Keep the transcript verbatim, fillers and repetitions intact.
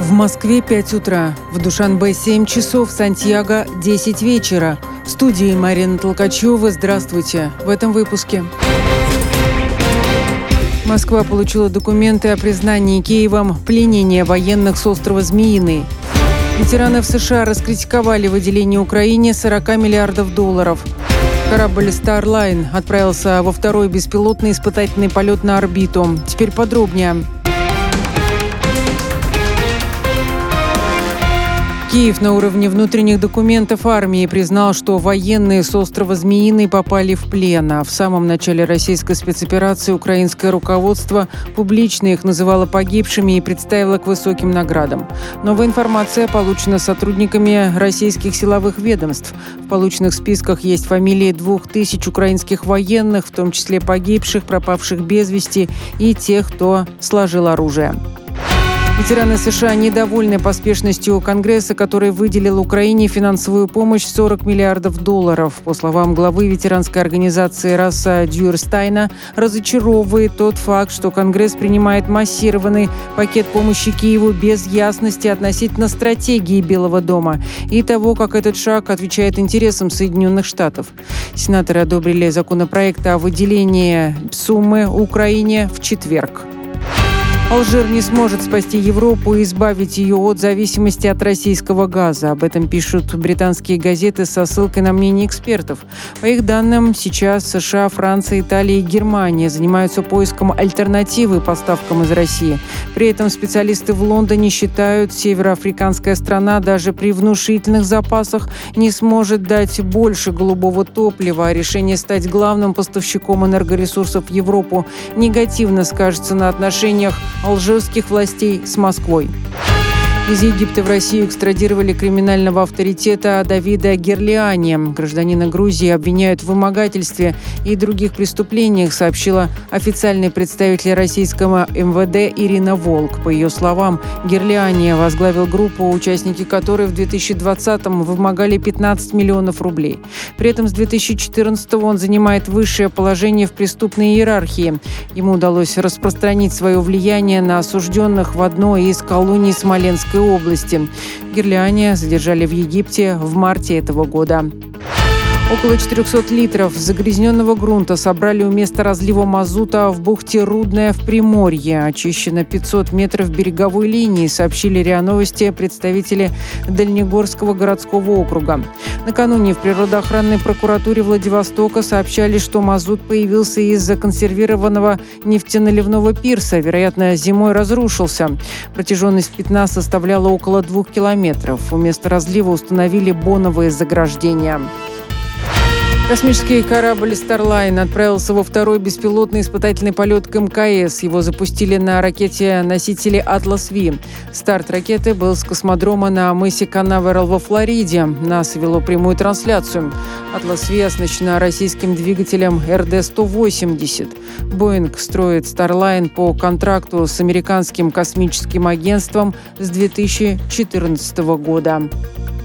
В Москве пять утра, в Душанбе семь часов, в Сантьяго десять вечера. В студии Марина Толкачева. Здравствуйте. В этом выпуске. Москва получила документы о признании Киевом пленения военных с острова Змеиный. Ветераны в США раскритиковали выделение Украине сорок миллиардов долларов. Корабль Starline отправился во второй беспилотный испытательный полет на орбиту. Теперь подробнее. Киев на уровне внутренних документов армии признал, что военные с острова Змеиный попали в плен. А в самом начале российской спецоперации украинское руководство публично их называло погибшими и представило к высоким наградам. Новая информация получена сотрудниками российских силовых ведомств. В полученных списках есть фамилии двух тысяч украинских военных, в том числе погибших, пропавших без вести и тех, кто сложил оружие. Ветераны США недовольны поспешностью Конгресса, который выделил Украине финансовую помощь в сорок миллиардов долларов. По словам главы ветеранской организации Расса Дьюрстайна, разочаровывает тот факт, что Конгресс принимает массированный пакет помощи Киеву без ясности относительно стратегии Белого дома и того, как этот шаг отвечает интересам Соединенных Штатов. Сенаторы одобрили законопроект о выделении суммы Украине в четверг. Алжир не сможет спасти Европу и избавить ее от зависимости от российского газа. Об этом пишут британские газеты со ссылкой на мнение экспертов. По их данным, сейчас США, Франция, Италия и Германия занимаются поиском альтернативы поставкам из России. При этом специалисты в Лондоне считают, североафриканская страна даже при внушительных запасах не сможет дать больше голубого топлива, а решение стать главным поставщиком энергоресурсов в Европу негативно скажется на отношениях алжирских властей с Москвой. Из Египта в Россию экстрадировали криминального авторитета Давида Герлиани. Гражданина Грузии обвиняют в вымогательстве и других преступлениях, сообщила официальный представитель российского эм вэ дэ Ирина Волк. По ее словам, Герлиани возглавил группу, участники которой в две тысячи двадцатом вымогали пятнадцать миллионов рублей. При этом с две тысячи четырнадцатого он занимает высшее положение в преступной иерархии. Ему удалось распространить свое влияние на осужденных в одной из колоний Смоленской области. Герлиани задержали в Египте в марте этого года. Около четырехсот литров загрязненного грунта собрали у места разлива мазута в бухте Рудная в Приморье. Очищено пятьсот метров береговой линии, сообщили РИА Новости представители Дальнегорского городского округа. Накануне в природоохранной прокуратуре Владивостока сообщали, что мазут появился из-за консервированного нефтеналивного пирса. Вероятно, зимой разрушился. Протяженность пятна составляла около двух километров. У места разлива установили боновые заграждения. Космический корабль Starline отправился во второй беспилотный испытательный полет к эм ка эс. Его запустили на ракете-носителе «Атлас-Ви». Старт ракеты был с космодрома на мысе Канаверал во Флориде. НАСА вело прямую трансляцию. «Атлас-Ви» оснащена российским двигателем эр дэ сто восемьдесят. Боинг строит Starline по контракту с американским космическим агентством с две тысячи четырнадцатого года.